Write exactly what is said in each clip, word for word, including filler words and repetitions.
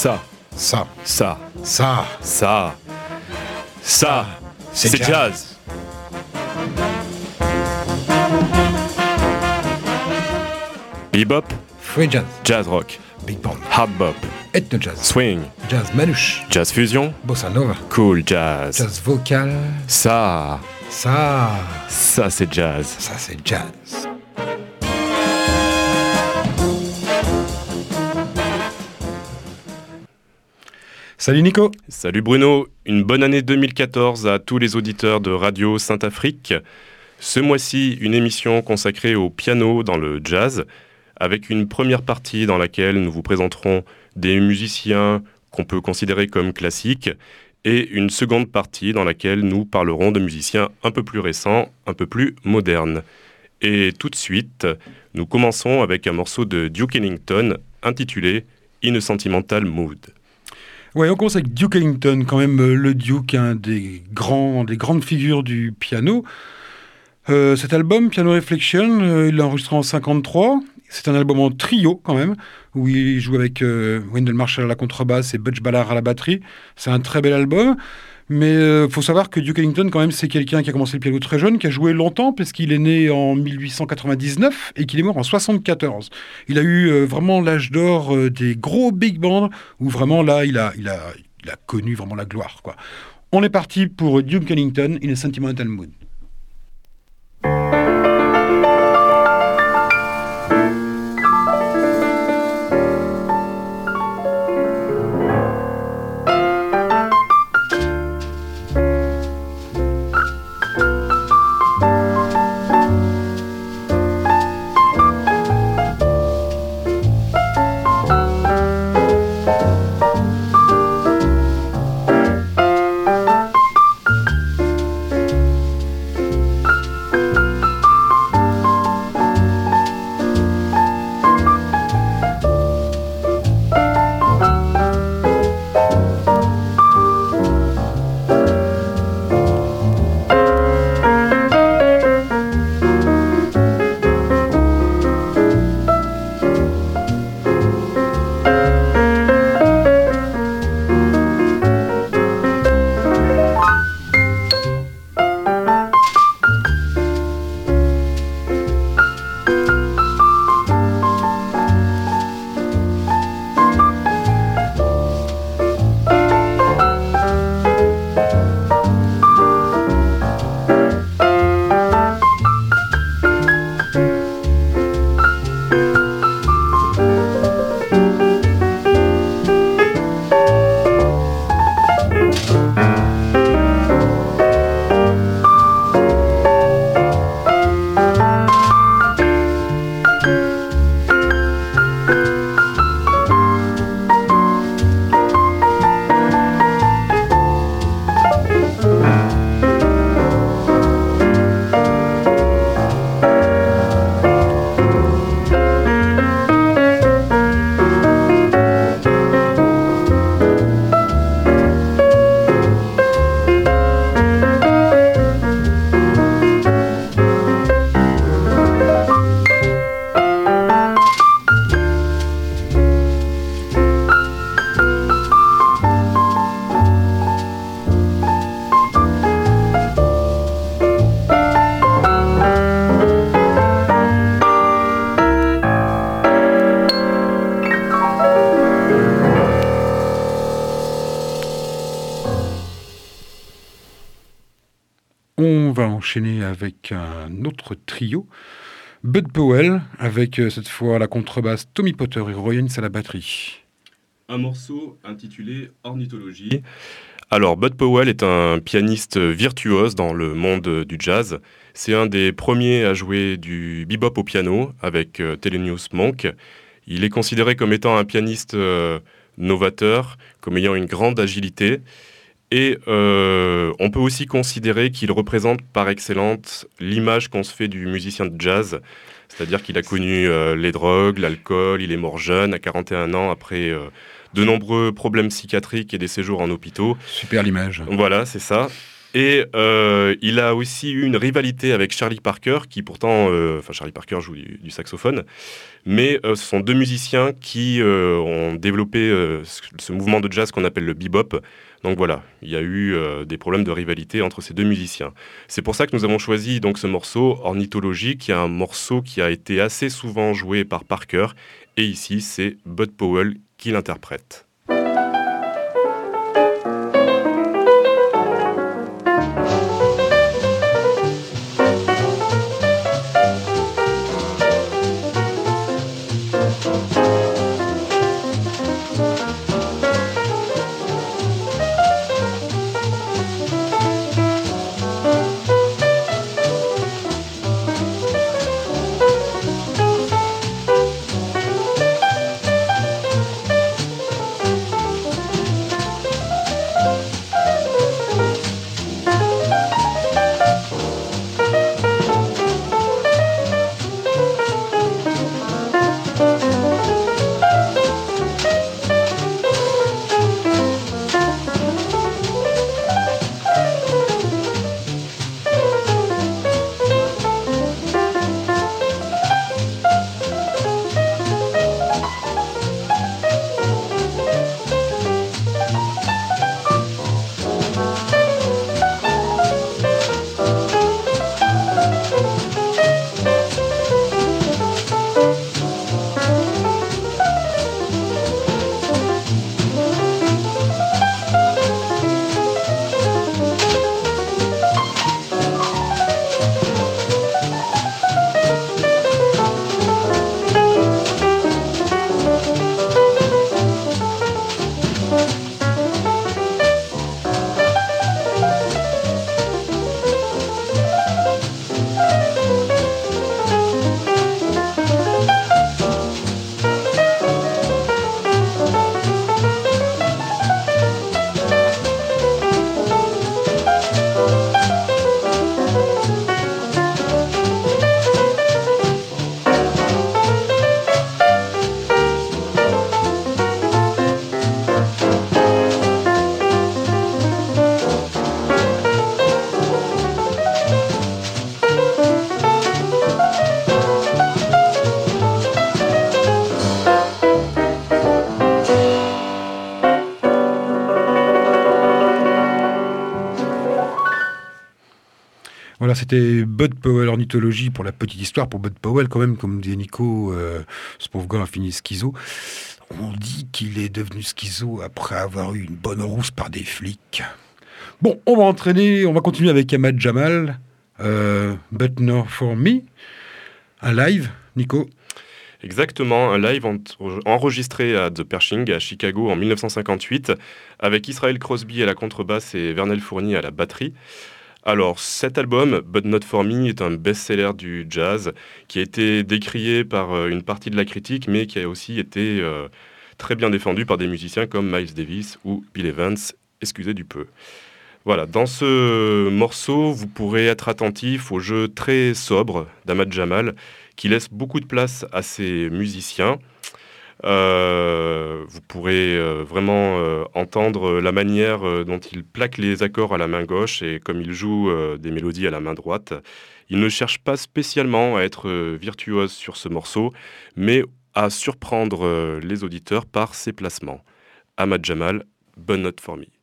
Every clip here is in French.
Ça, Ça, ça, ça, ça, ça, c'est c'est jazz. jazz. Bebop, free jazz, jazz rock, big band, hard bop, ethno jazz, swing, jazz manouche, jazz fusion, bossa nova, cool jazz. jazz vocal, Ça, ça, ça c'est jazz. ça c'est jazz. Salut Nico. Salut Bruno, une bonne année deux mille quatorze à tous les auditeurs de Radio Saint-Afrique. Ce mois-ci, une émission consacrée au piano dans le jazz, avec une première partie dans laquelle nous vous présenterons des musiciens qu'on peut considérer comme classiques, et une seconde partie dans laquelle nous parlerons de musiciens un peu plus récents, un peu plus modernes. Et tout de suite, nous commençons avec un morceau de Duke Ellington intitulé « In a Sentimental Mood ». Ouais, on commence avec Duke Ellington, quand même euh, le Duke, un des grands, des grandes figures du piano. Euh, cet album, Piano Reflection, euh, il l'a enregistré en cinquante-trois. C'est un album en trio quand même, où il joue avec euh, Wendell Marshall à la contrebasse et Butch Ballard à la batterie. C'est un très bel album. Mais il euh, faut savoir que Duke Ellington, quand même, c'est quelqu'un qui a commencé le piano très jeune, qui a joué longtemps, parce qu'il est né en dix-huit cent quatre-vingt-dix-neuf et qu'il est mort en soixante-quatorze. Il a eu euh, vraiment l'âge d'or euh, des gros big bands, où vraiment là, il a, il a, il a connu vraiment la gloire, quoi. On est parti pour Duke Ellington, In a Sentimental Mood. Avec un autre trio, Bud Powell, avec euh, cette fois à la contrebasse Tommy Potter et Roy Haynes à la batterie. Un morceau intitulé Ornithologie. Alors, Bud Powell est un pianiste virtuose dans le monde du jazz. C'est un des premiers à jouer du bebop au piano avec euh, Thelonious Monk. Il est considéré comme étant un pianiste euh, novateur, comme ayant une grande agilité. Et euh, on peut aussi considérer qu'il représente par excellence l'image qu'on se fait du musicien de jazz. C'est-à-dire qu'il a connu euh, les drogues, l'alcool, il est mort jeune, à quarante et un ans, après euh, de nombreux problèmes psychiatriques et des séjours en hôpitaux. Super l'image. Voilà, c'est ça. Et euh, il a aussi eu une rivalité avec Charlie Parker, qui pourtant, euh, enfin Charlie Parker joue du, du saxophone, mais euh, ce sont deux musiciens qui euh, ont développé euh, ce, ce mouvement de jazz qu'on appelle le bebop. Donc voilà, il y a eu euh, des problèmes de rivalité entre ces deux musiciens. C'est pour ça que nous avons choisi donc ce morceau Ornithologie, qui est un morceau qui a été assez souvent joué par Parker, et ici c'est Bud Powell qui l'interprète. Voilà, c'était Bud Powell, Ornithologie, pour la petite histoire. Pour Bud Powell, quand même, comme disait Nico, euh, ce pauvre gars a fini schizo. On dit qu'il est devenu schizo après avoir eu une bonne rousse par des flics. Bon, on va entraîner, on va continuer avec Ahmad Jamal, euh, But Not For Me, un live, Nico. Exactement, un live en- enregistré à The Pershing à Chicago en dix-neuf cent cinquante-huit, avec Israel Crosby à la contrebasse et Vernel Fournier à la batterie. Alors, cet album, But Not For Me, est un best-seller du jazz qui a été décrié par euh, une partie de la critique, mais qui a aussi été euh, très bien défendu par des musiciens comme Miles Davis ou Bill Evans, excusez du peu. Voilà, dans ce morceau, vous pourrez être attentif au jeu très sobre d'Ahmad Jamal, qui laisse beaucoup de place à ses musiciens. Euh, vous pourrez euh, vraiment euh, entendre la manière euh, dont il plaque les accords à la main gauche et comme il joue euh, des mélodies à la main droite. Il ne cherche pas spécialement à être euh, virtuose sur ce morceau, mais à surprendre euh, les auditeurs par ses placements. Ahmad Jamal, But Not For Me.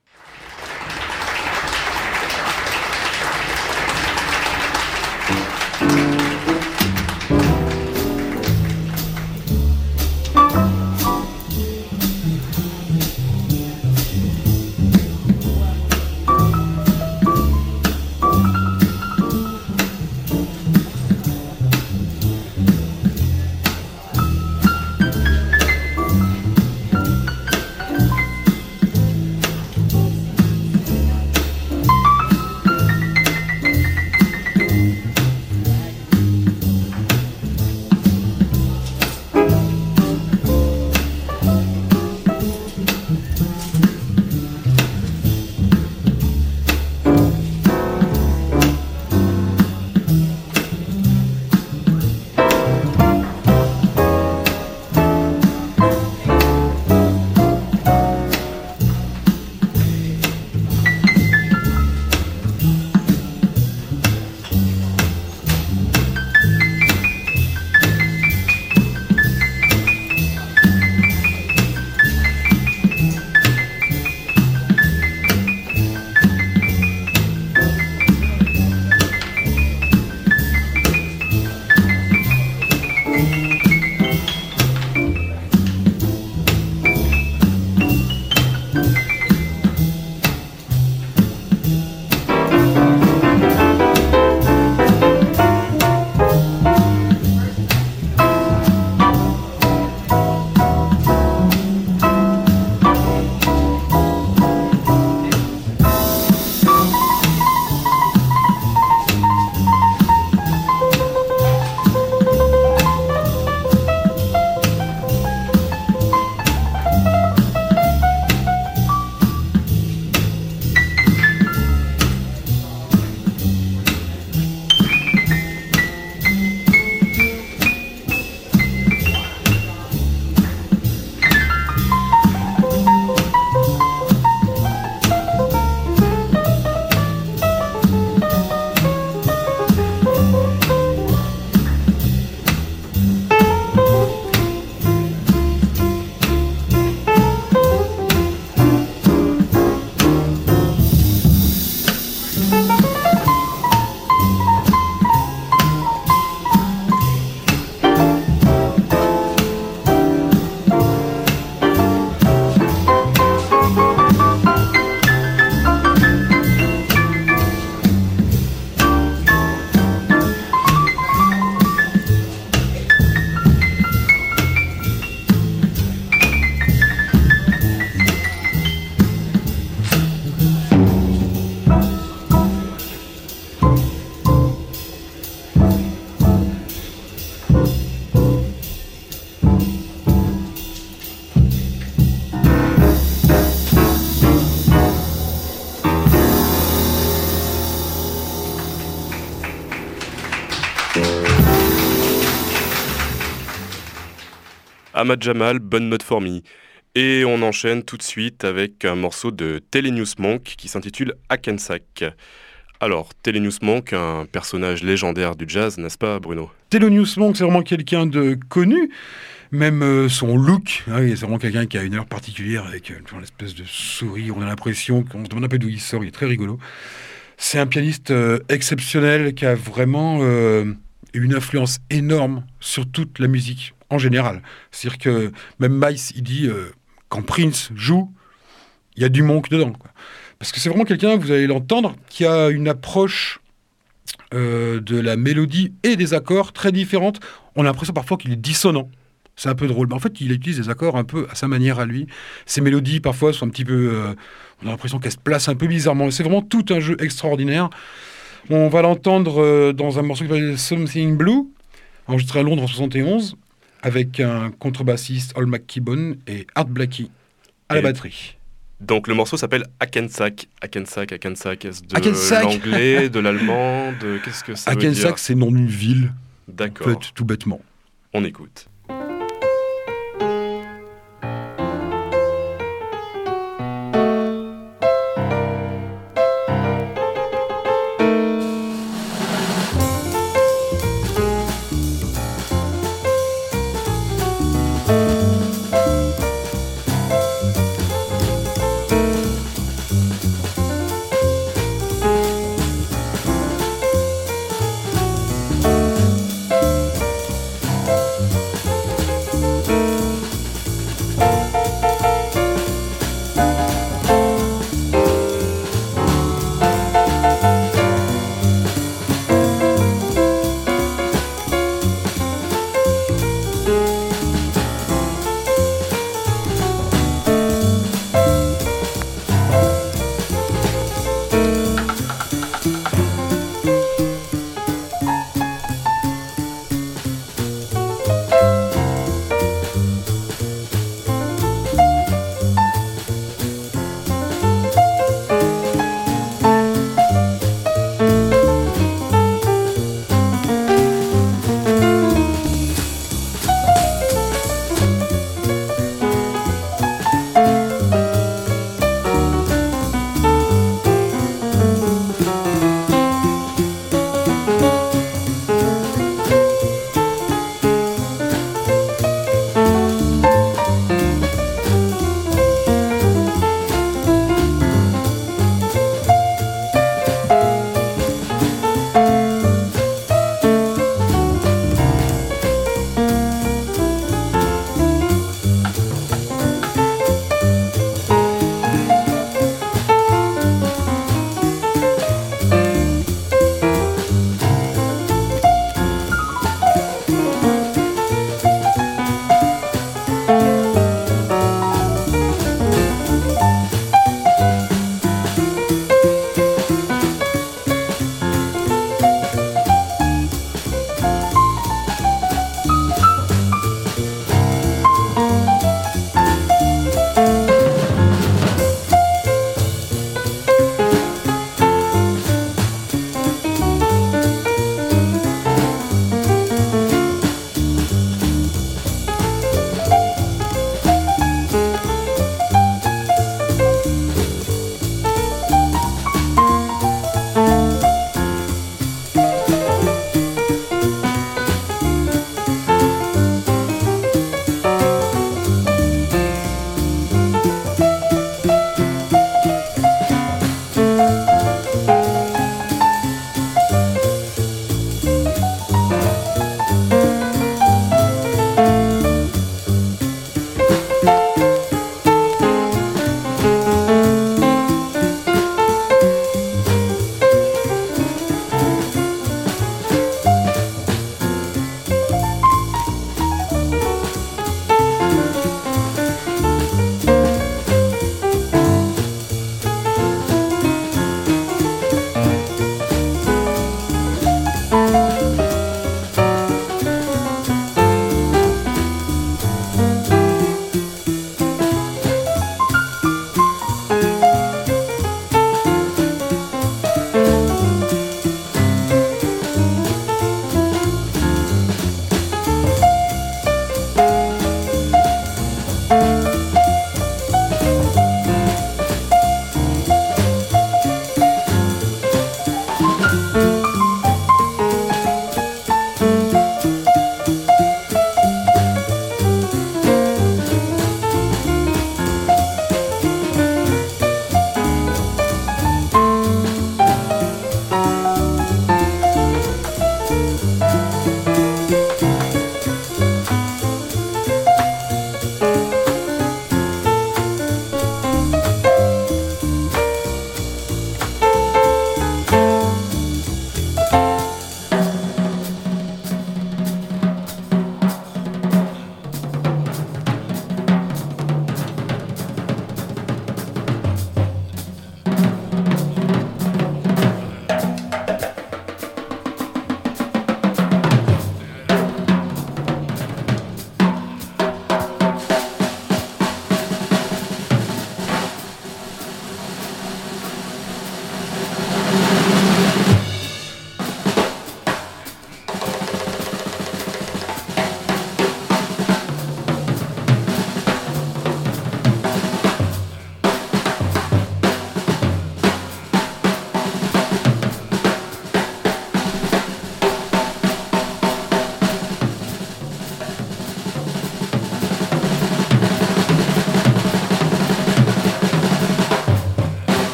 Ahmad Jamal, Bonne Note for Me. Et on enchaîne tout de suite avec un morceau de Thelonious Monk qui s'intitule Hackensack. Alors, Thelonious Monk, un personnage légendaire du jazz, n'est-ce pas Bruno ? Thelonious Monk, c'est vraiment quelqu'un de connu. Même euh, son look, hein, c'est vraiment quelqu'un qui a une heure particulière avec euh, une espèce de sourire. On a l'impression qu'on se demande un peu d'où il sort, il est très rigolo. C'est un pianiste euh, exceptionnel qui a vraiment euh, une influence énorme sur toute la musique en général. C'est-à-dire que même Miles, il dit euh, quand Prince joue, il y a du Monk dedans, quoi. Parce que c'est vraiment quelqu'un, vous allez l'entendre, qui a une approche euh, de la mélodie et des accords très différente. On a l'impression parfois qu'il est dissonant. C'est un peu drôle. Mais en fait, il utilise des accords un peu à sa manière à lui. Ses mélodies, parfois, sont un petit peu... Euh, on a l'impression qu'elles se placent un peu bizarrement. C'est vraiment tout un jeu extraordinaire. On va l'entendre euh, dans un morceau qui s'appelle Something Blue, enregistré à Londres en soixante et onze, avec un contrebassiste, Al McKibben, et Art Blakey à la Et batterie. Donc le morceau s'appelle Hackensack. Hackensack, Hackensack, est-ce de Hackensack. l'anglais, de l'allemand, de... Qu'est-ce que ça veut dire ? Hackensack, c'est le nom d'une ville, en D'accord, fait, tout bêtement. on écoute.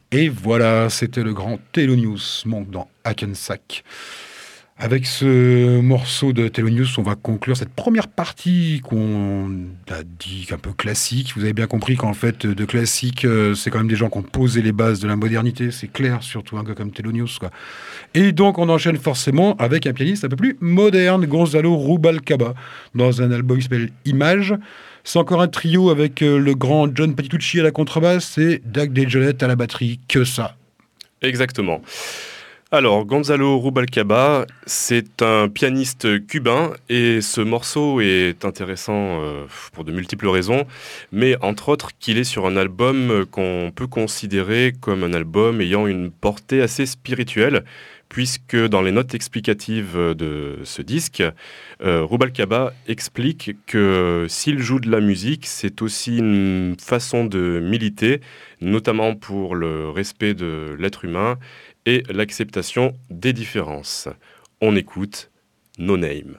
Et voilà, c'était le grand Thelonious Monk dans Hackensack. Avec ce morceau de Thelonious, on va conclure cette première partie qu'on a dit un peu classique. Vous avez bien compris qu'en fait, de classique, c'est quand même des gens qui ont posé les bases de la modernité, c'est clair, surtout un gars comme Thelonious, quoi. Et donc, on enchaîne forcément avec un pianiste un peu plus moderne, Gonzalo Rubalcaba, dans un album qui s'appelle Images. C'est encore un trio avec le grand John Patitucci à la contrebasse et Doug DeJohnette à la batterie, que ça. Exactement. Alors, Gonzalo Rubalcaba, c'est un pianiste cubain et ce morceau est intéressant euh, pour de multiples raisons, mais entre autres qu'il est sur un album qu'on peut considérer comme un album ayant une portée assez spirituelle, puisque dans les notes explicatives de ce disque, euh, Rubalcaba explique que s'il joue de la musique, c'est aussi une façon de militer, notamment pour le respect de l'être humain et l'acceptation des différences. On écoute No Name.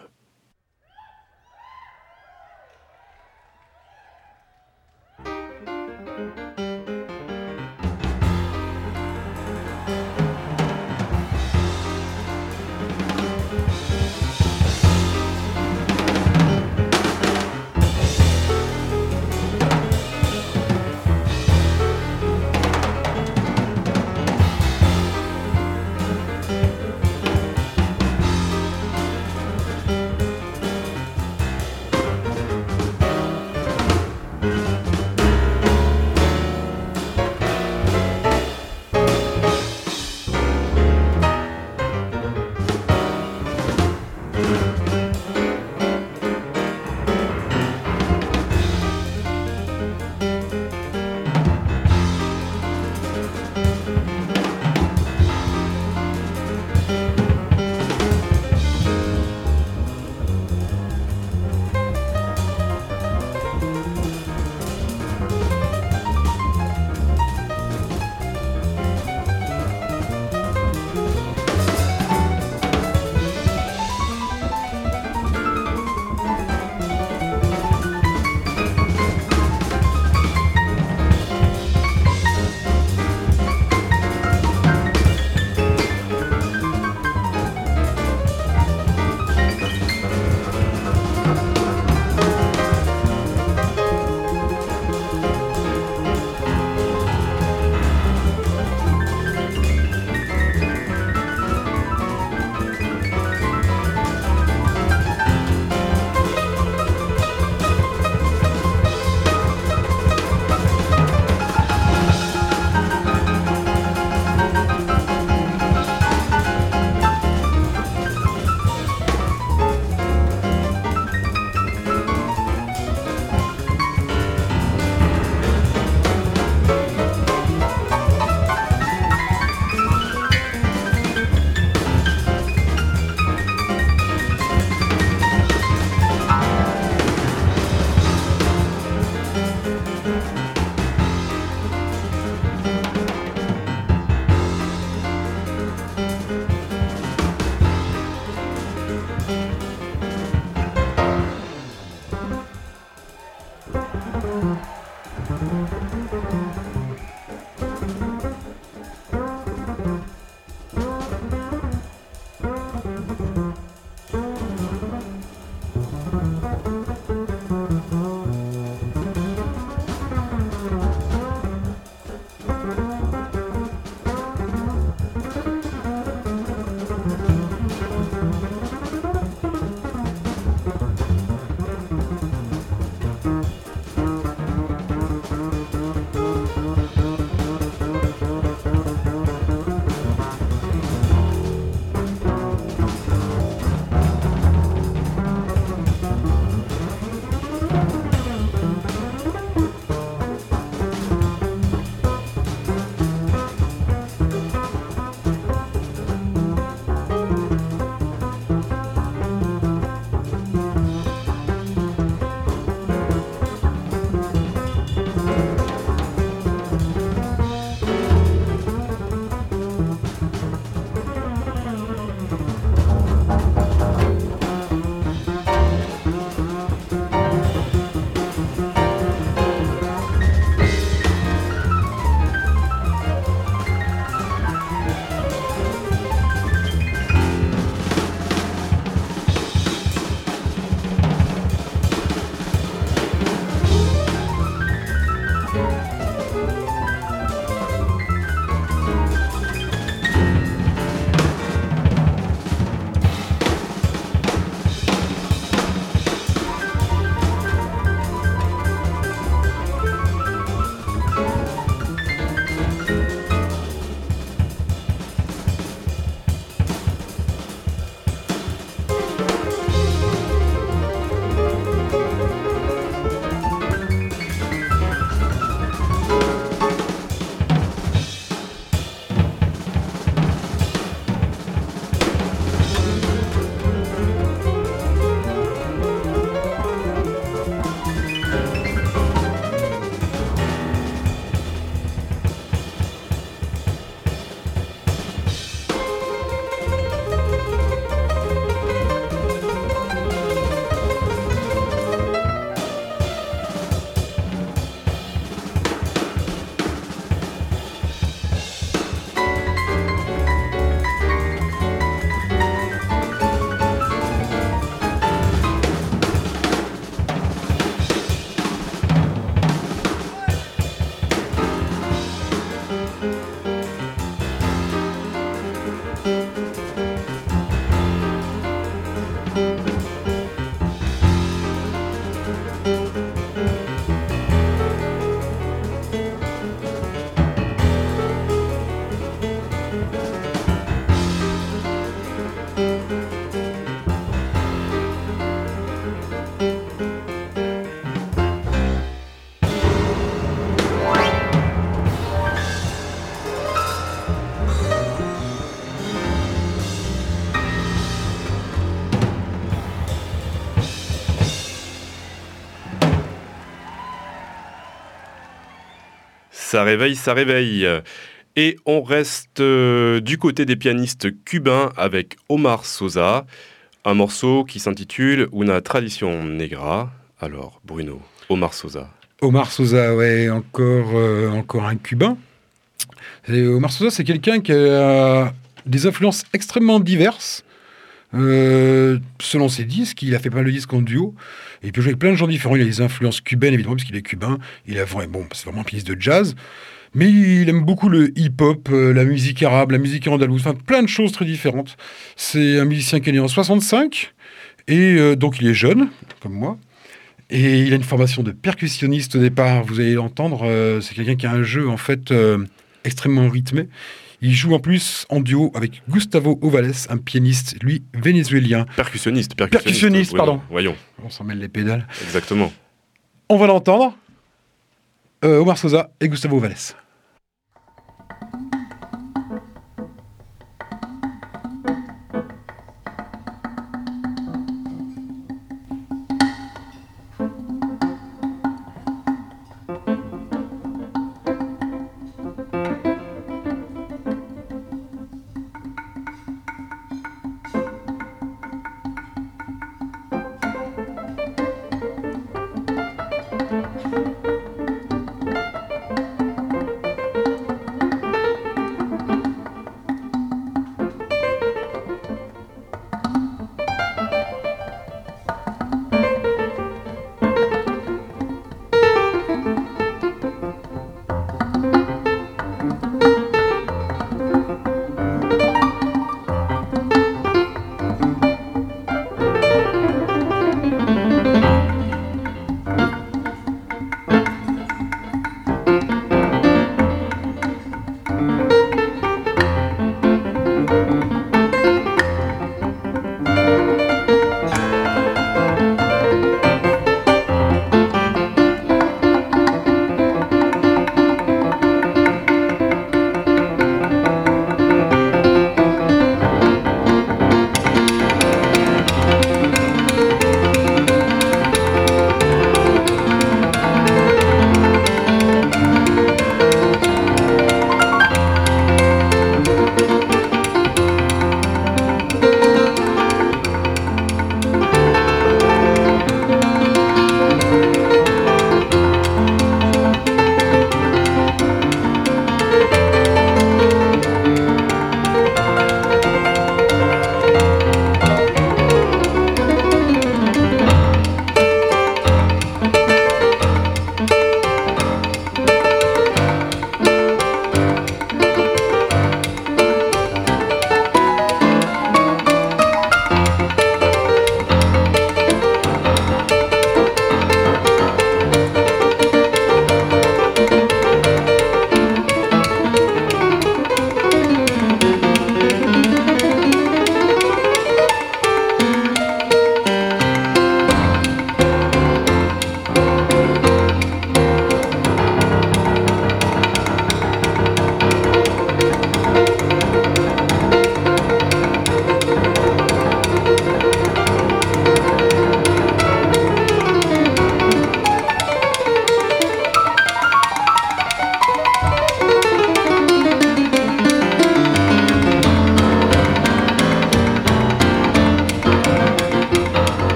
Ça réveille, ça réveille. Et on reste euh, du côté des pianistes cubains avec Omar Sosa, un morceau qui s'intitule Una Tradición Negra. Alors, Bruno, Omar Sosa. Omar Sosa, ouais, encore, euh, encore un Cubain. Et Omar Sosa, c'est quelqu'un qui a des influences extrêmement diverses. Euh, selon ses disques, il a fait pas mal de disques en duo. Et il peut jouer avec plein de gens différents. Il a des influences cubaines, évidemment, parce qu'il est cubain. Il a vraiment, bon, c'est vraiment un pianiste de jazz. Mais il aime beaucoup le hip-hop, euh, la musique arabe, la musique andalouse, enfin plein de choses très différentes. C'est un musicien qui est né en soixante-cinq, et euh, donc il est jeune, comme moi. Et il a une formation de percussionniste au départ, vous allez l'entendre. Euh, c'est quelqu'un qui a un jeu, en fait, euh, extrêmement rythmé. Il joue en plus en duo avec Gustavo Ovales, un pianiste, lui, vénézuélien. Percussionniste, percussionniste. Percussionniste, Bruno. pardon. Voyons. On s'en mêle les pédales. Exactement. On va l'entendre. Euh, Omar Sosa et Gustavo Ovales.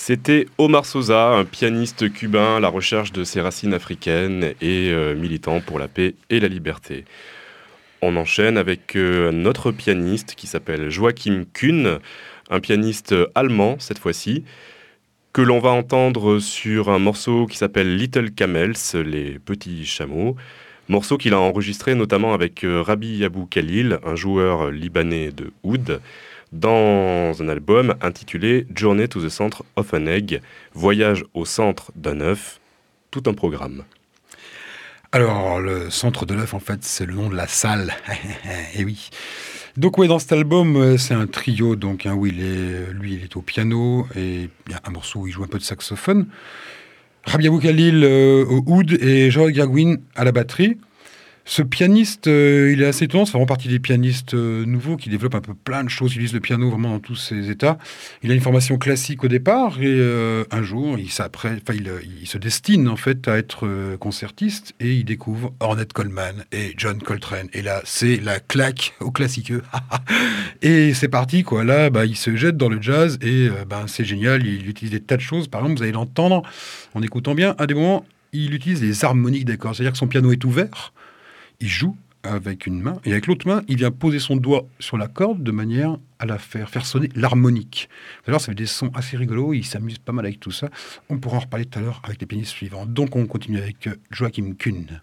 C'était Omar Sosa, un pianiste cubain à la recherche de ses racines africaines et euh, militant pour la paix et la liberté. On enchaîne avec euh, un autre pianiste qui s'appelle Joachim Kuhn, un pianiste allemand cette fois-ci, que l'on va entendre sur un morceau qui s'appelle Little Camels, les petits chameaux, morceau qu'il a enregistré notamment avec euh, Rabbi Abou Khalil, un joueur libanais de oud, dans un album intitulé Journey to the Center of an Egg, voyage au centre d'un œuf, tout un programme. Alors, le centre de l'œuf, en fait, c'est le nom de la salle. Et oui. Donc, ouais, dans cet album, c'est un trio, donc, hein, où il est, lui, il est au piano, et il y a un morceau où il joue un peu de saxophone. Rabbi Abou Khalil euh, au oud et Joel Gerwin à la batterie. Ce pianiste, euh, il est assez étonnant, c'est vraiment partie des pianistes euh, nouveaux qui développent un peu plein de choses, il utilise le piano vraiment dans tous ses états. Il a une formation classique au départ et euh, un jour, il, il, il se destine en fait à être euh, concertiste et il découvre Ornette Coleman et John Coltrane. Et là, c'est la claque au classiqueux. Et c'est parti, quoi. Là, bah, il se jette dans le jazz et euh, bah, c'est génial, il utilise des tas de choses. Par exemple, vous allez l'entendre en écoutant bien, à des moments, il utilise les harmoniques d'accords, c'est-à-dire que son piano est ouvert. Il joue avec une main, et avec l'autre main, il vient poser son doigt sur la corde de manière à la faire, faire sonner l'harmonique. D'ailleurs, ça fait des sons assez rigolos, il s'amuse pas mal avec tout ça. On pourra en reparler tout à l'heure avec les pianistes suivants. Donc, on continue avec Joachim Kuhn.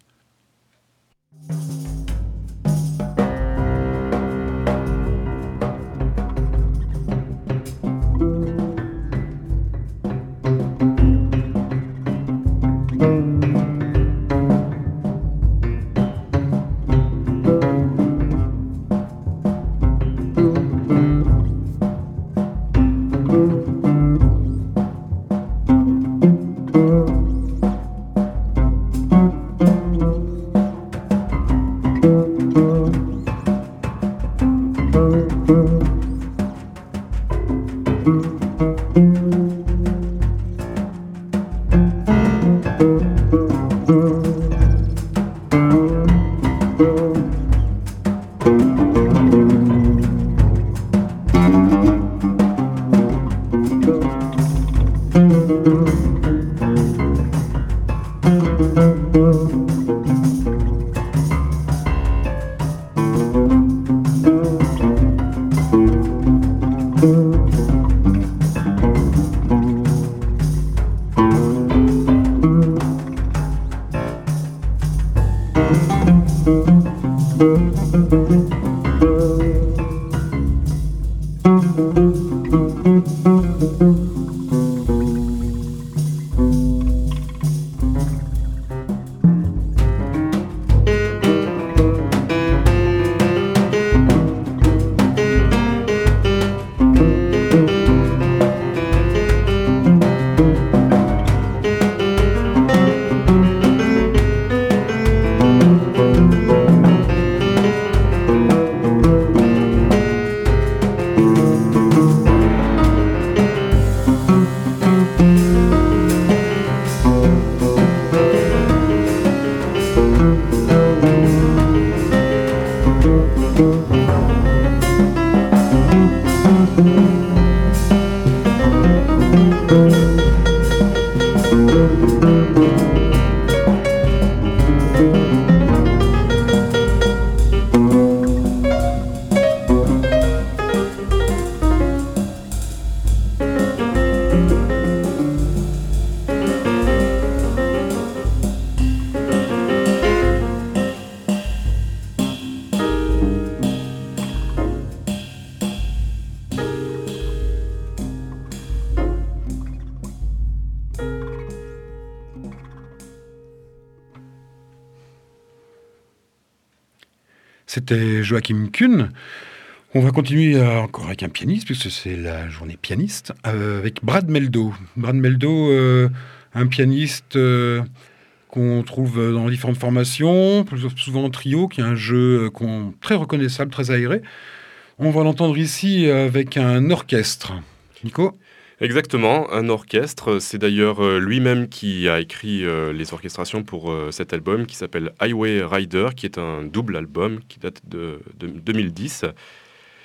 C'était Joachim Kuhn. On va continuer euh, encore avec un pianiste, puisque c'est la journée pianiste, euh, avec Brad Meldo. Brad Meldo, euh, un pianiste euh, qu'on trouve dans différentes formations, plus souvent en trio, qui est un jeu euh, très reconnaissable, très aéré. On va l'entendre ici avec un orchestre. Nico ? Exactement, un orchestre. C'est d'ailleurs lui-même qui a écrit euh, les orchestrations pour euh, cet album qui s'appelle Highway Rider, qui est un double album qui date de, de deux mille dix.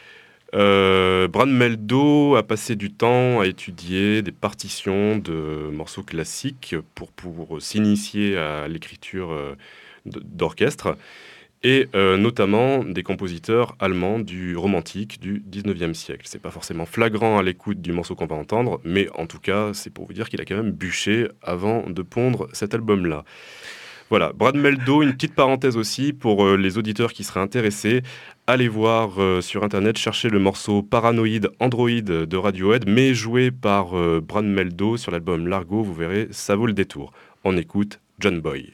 Euh, Brad Mehldau a passé du temps à étudier des partitions de morceaux classiques pour, pour s'initier à l'écriture euh, d'orchestre, et euh, notamment des compositeurs allemands du romantique du dix-neuvième siècle. C'est pas forcément flagrant à l'écoute du morceau qu'on va entendre, mais en tout cas, c'est pour vous dire qu'il a quand même bûché avant de pondre cet album-là. Voilà, Brad Mehldau, une petite parenthèse aussi pour euh, les auditeurs qui seraient intéressés. Allez voir euh, sur internet, cherchez le morceau Paranoid Android de Radiohead, mais joué par euh, Brad Mehldau sur l'album Largo, vous verrez, ça vaut le détour. On écoute John Boy.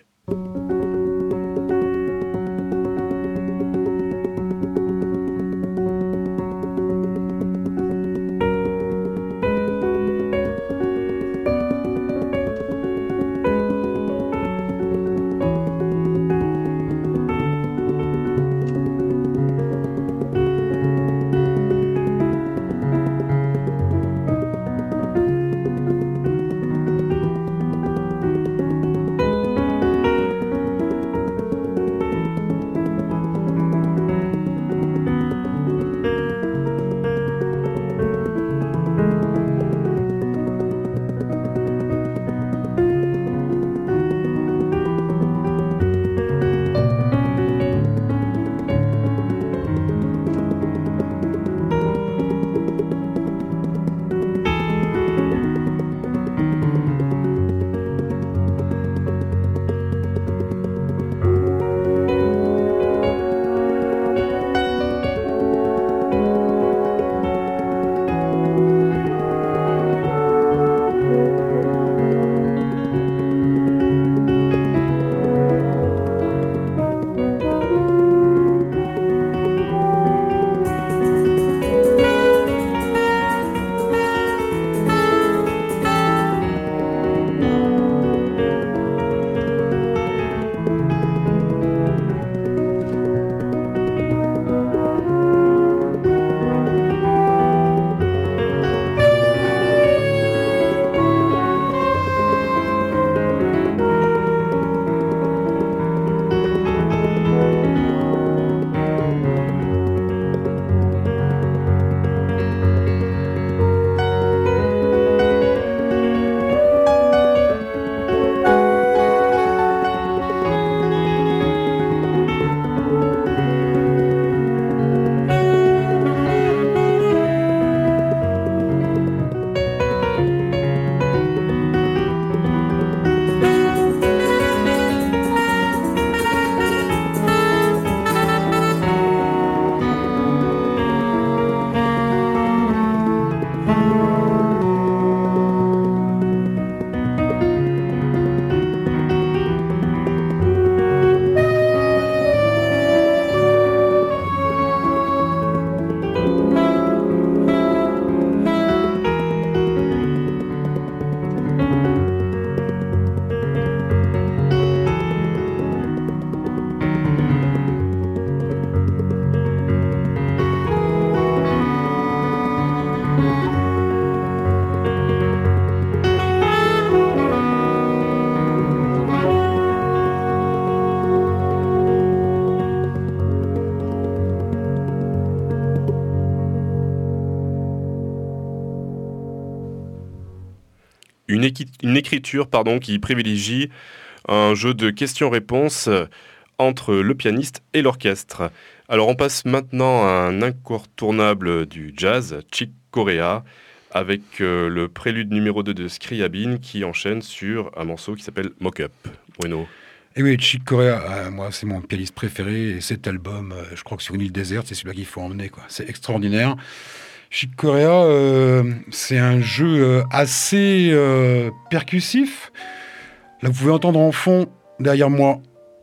Une, équi- une écriture pardon, qui privilégie un jeu de questions-réponses entre le pianiste et l'orchestre. Alors on passe maintenant à un incontournable du jazz, Chick Corea, avec euh, le prélude numéro deux de Scriabin qui enchaîne sur un morceau qui s'appelle Mock-Up. Bruno. Et oui, Chick Corea, euh, moi c'est mon pianiste préféré, et cet album, euh, je crois que sur une île déserte, c'est celui-là qu'il faut emmener, quoi. C'est extraordinaire. Chick Corea, euh, c'est un jeu euh, assez euh, percussif. Là, vous pouvez entendre en fond, derrière moi,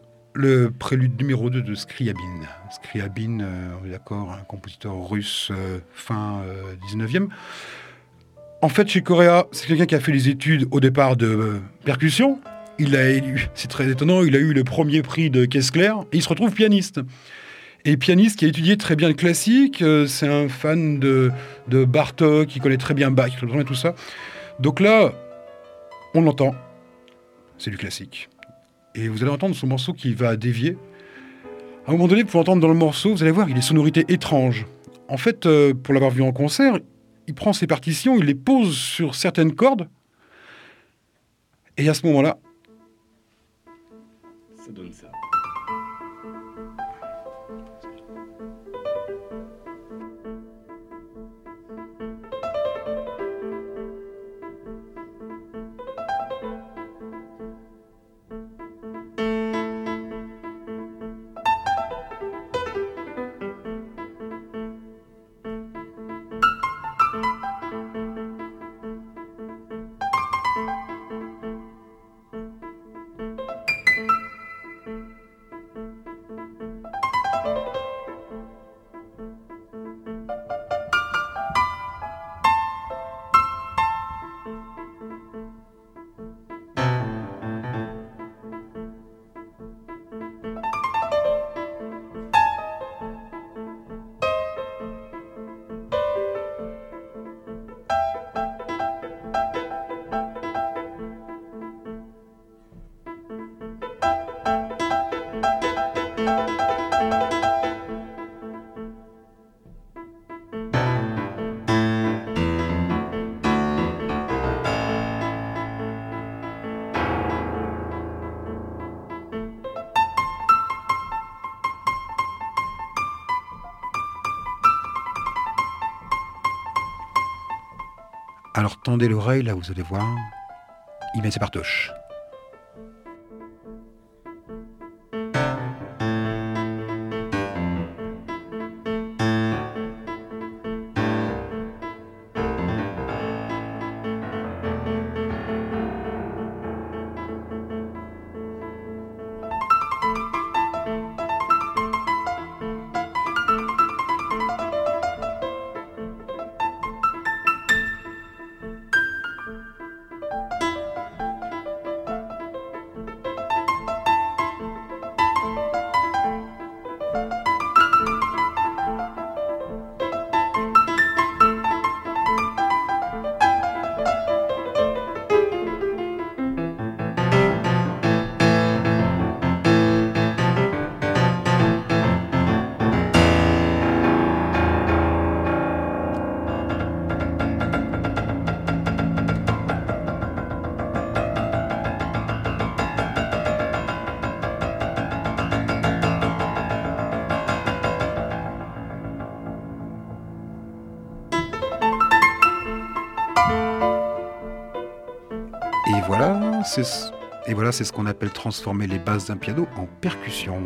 le prélude numéro deux de Scriabin. Scriabin, euh, on est d'accord, un compositeur russe euh, fin euh, dix-neuvième. En fait, Chick Corea, c'est quelqu'un qui a fait les études au départ de euh, percussion. Il a élu, c'est très étonnant, il a eu le premier prix de Kessler et il se retrouve pianiste. Et pianiste qui a étudié très bien le classique, euh, c'est un fan de, de Bartók, qui connaît très bien Bach, qui connaît très bien tout ça. Donc là, on l'entend, c'est du classique. Et vous allez entendre ce morceau qui va dévier. À un moment donné, pour entendre dans le morceau, vous allez voir, il y a des sonorités étranges. En fait, euh, pour l'avoir vu en concert, il prend ses partitions, il les pose sur certaines cordes, et à ce moment-là, ça donne ça. Alors tendez l'oreille, là vous allez voir, il met ses partoches. Et voilà, c'est ce... Et voilà, c'est ce qu'on appelle transformer les basses d'un piano en percussion.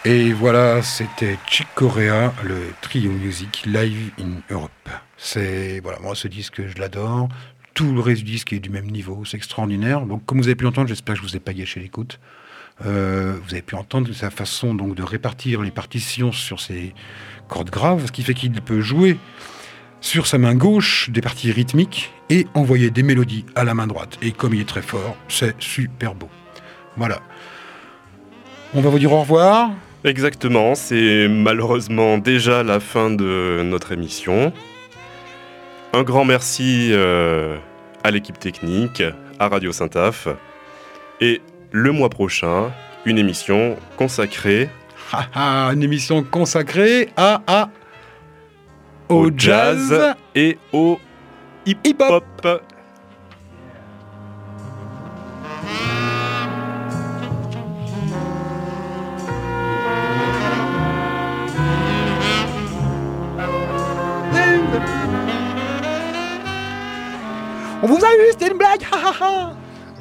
Et voilà, c'était Chick Corea, le Trio Music Live in Europe. C'est, voilà, moi ce disque, je l'adore. Tout le reste du disque est du même niveau, c'est extraordinaire. Donc, comme vous avez pu l'entendre, j'espère que je vous ai pas gâché l'écoute. Euh, vous avez pu entendre sa façon donc de répartir les partitions sur ses cordes graves, ce qui fait qu'il peut jouer sur sa main gauche des parties rythmiques et envoyer des mélodies à la main droite. Et comme il est très fort, c'est super beau. Voilà. On va vous dire au revoir. Exactement, c'est malheureusement déjà la fin de notre émission. Un grand merci euh, à l'équipe technique, à Radio Saint-Af. Et le mois prochain, une émission consacrée... Ah, ah, une émission consacrée à... à au, au jazz, jazz et au hip-hop. Hip-hop. On vous a eu, c'était une blague, ha ha ha.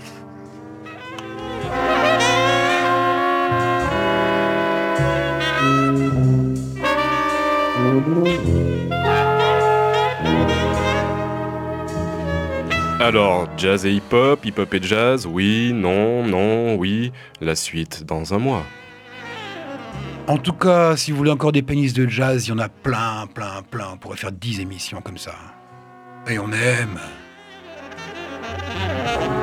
Alors, jazz et hip-hop, hip-hop et jazz, oui, non, non, oui, la suite dans un mois. En tout cas, si vous voulez encore des pénis de jazz, il y en a plein, plein, plein. On pourrait faire dix émissions comme ça. Et on aime.